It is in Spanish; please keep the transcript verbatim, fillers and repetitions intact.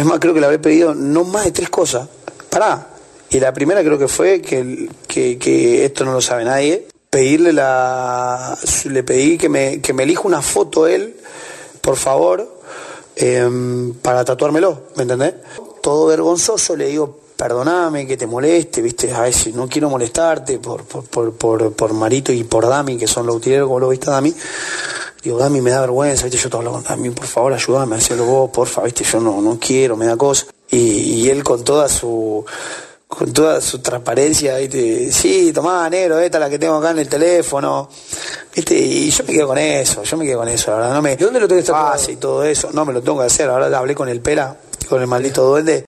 Es más, creo que le habré pedido no más de tres cosas. Pará. Y la primera creo que fue que, que, que esto no lo sabe nadie. Pedirle la... Le pedí que me, que me elija una foto él, por favor, eh, para tatuármelo, ¿me entendés? Todo vergonzoso, le digo, perdoname que te moleste, viste, a veces no quiero molestarte por, por, por, por, por Marito y por Dami, que son los utileros, como lo viste a Dami. Digo, Dami, me da vergüenza, viste, yo te hablo con Dami, por favor, ayúdame, hacelo vos, porfa, viste, yo no, no quiero, me da cosa. Y, y él con toda su... con toda su transparencia, ¿viste? Sí, tomá, negro, esta es la que tengo acá en el teléfono, ¿viste? Y yo me quedo con eso, yo me quedo con eso, la verdad. No me, ¿De dónde lo tenés tatuado? Y todo eso, no me lo tengo que hacer, ahora hablé con el Pela, con el maldito duende.